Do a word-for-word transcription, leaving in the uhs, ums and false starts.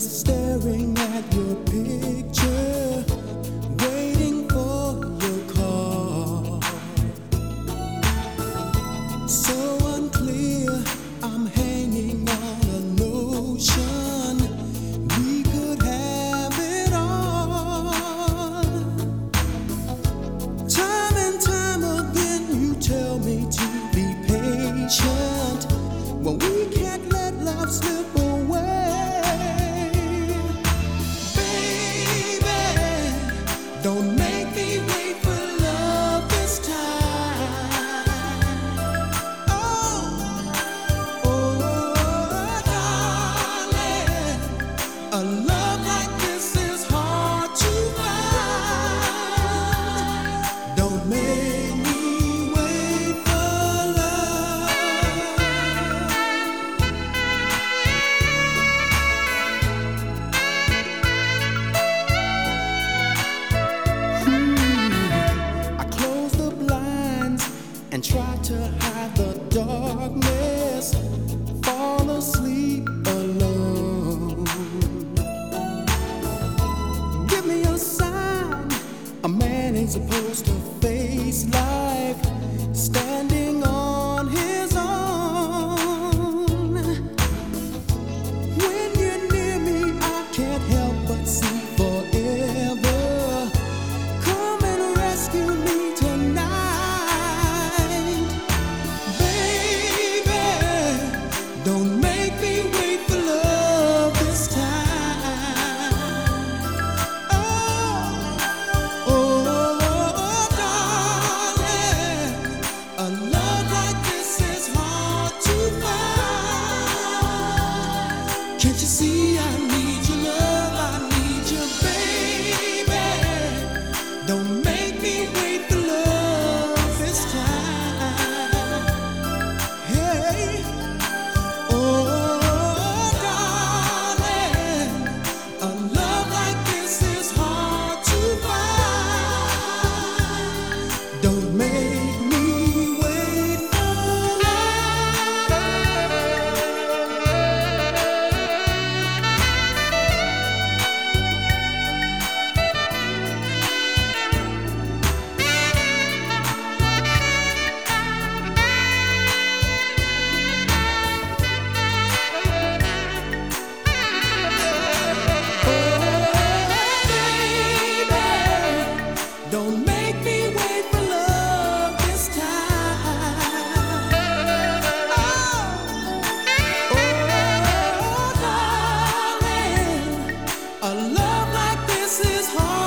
staring at your picture, waiting for your call. So unclear, I'm hanging on a notion we could have it all. Time and time again, you tell me to be patient when we can't let love slip away. Don't make me wait for love this time. Oh, oh, darling, a love like this is hard to find. Don't make me wait for love. And try to hide the darkness, fall asleep alone. Give me a sign. A man ain't supposed to face life standing on his own. When you're near me, I can't help but see forever. Come and rescue me tonight. Don't make me wait for love this time. Oh, oh, darling, a love like this is hard to find. Can't you see I need your love, I need you, baby. Don't make me wait for love this time. Hey. Don't make me wait for Don't make me wait for love this time. Oh, oh, darling, a love like this is hard.